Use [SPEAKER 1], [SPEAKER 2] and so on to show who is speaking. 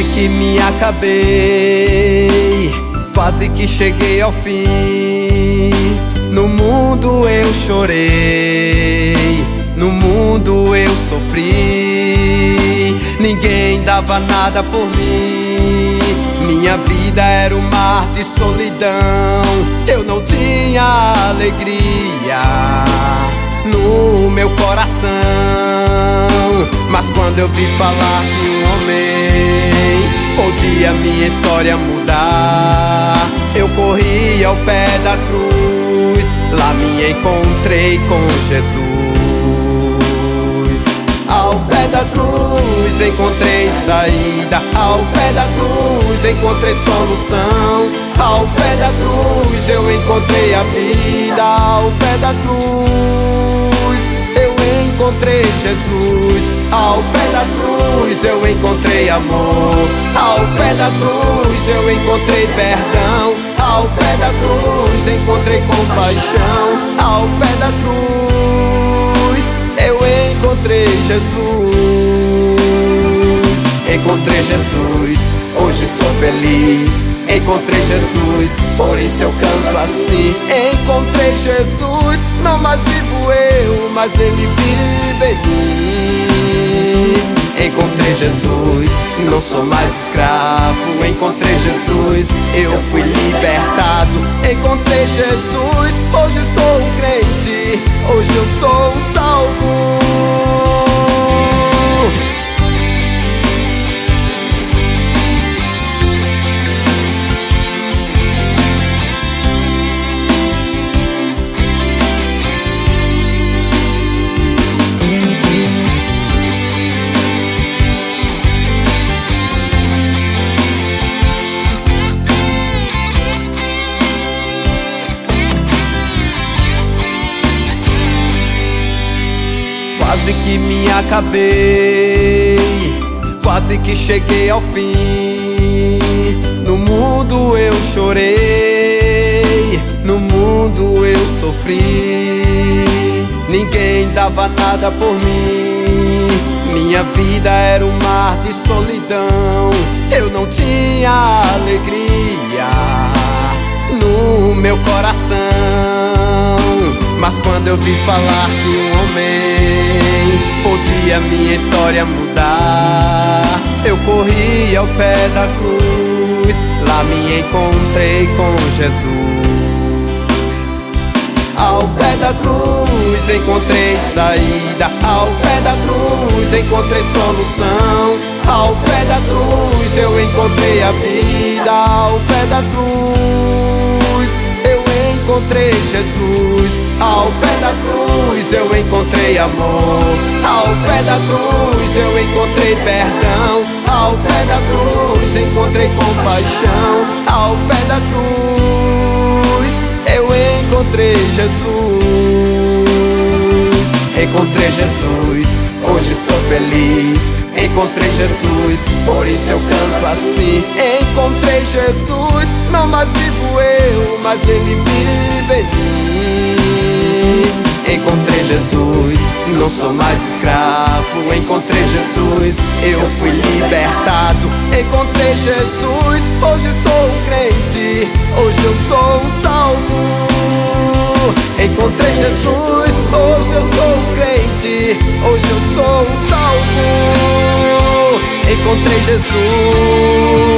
[SPEAKER 1] que me acabei, quase que cheguei ao fim. No mundo eu chorei, no mundo eu sofri. Ninguém dava nada por mim, minha vida era um mar de solidão. Eu não tinha alegria no meu coração. Mas quando eu vi falar que um homem podia minha história mudar, eu corri ao pé da cruz, lá me encontrei com Jesus. Ao pé da cruz encontrei saída, ao pé da cruz encontrei solução. Ao pé da cruz eu encontrei a vida, ao pé da cruz eu encontrei Jesus. Ao pé da cruz eu encontrei amor, ao pé da cruz eu encontrei perdão. Ao pé da cruz encontrei compaixão, ao pé da cruz eu encontrei Jesus. Encontrei Jesus, hoje sou feliz. Encontrei Jesus, por isso eu canto assim. Encontrei Jesus, não mais vivo eu, mas Ele vive em mim. Encontrei Jesus, não sou mais escravo. Encontrei Jesus, eu fui libertado. Encontrei Jesus, hoje sou um crente, hoje eu sou um salvo. Quase que me acabei, quase que cheguei ao fim. No mundo eu chorei, no mundo eu sofri. Ninguém dava nada por mim, minha vida era um mar de solidão. Eu não tinha alegria no meu coração. Mas quando eu vi falar que um homem podia minha história mudar, eu corri ao pé da cruz, lá me encontrei com Jesus. Ao pé da cruz encontrei saída, ao pé da cruz encontrei solução. Ao pé da cruz eu encontrei a vida, ao pé da cruz eu encontrei Jesus. Ao pé da cruz eu encontrei amor, ao pé da cruz eu encontrei perdão. Ao pé da cruz encontrei compaixão, ao pé da cruz eu encontrei Jesus. Encontrei Jesus, hoje sou feliz. Encontrei Jesus, por isso eu canto assim. Encontrei Jesus, não mais vivo eu, mas Ele vive em mim. Encontrei Jesus, não sou mais escravo. Encontrei Jesus, eu fui libertado. Encontrei Jesus, hoje sou um crente, hoje eu sou um salvo. Encontrei Jesus, hoje eu sou um crente, hoje eu sou um salvo. Encontrei Jesus.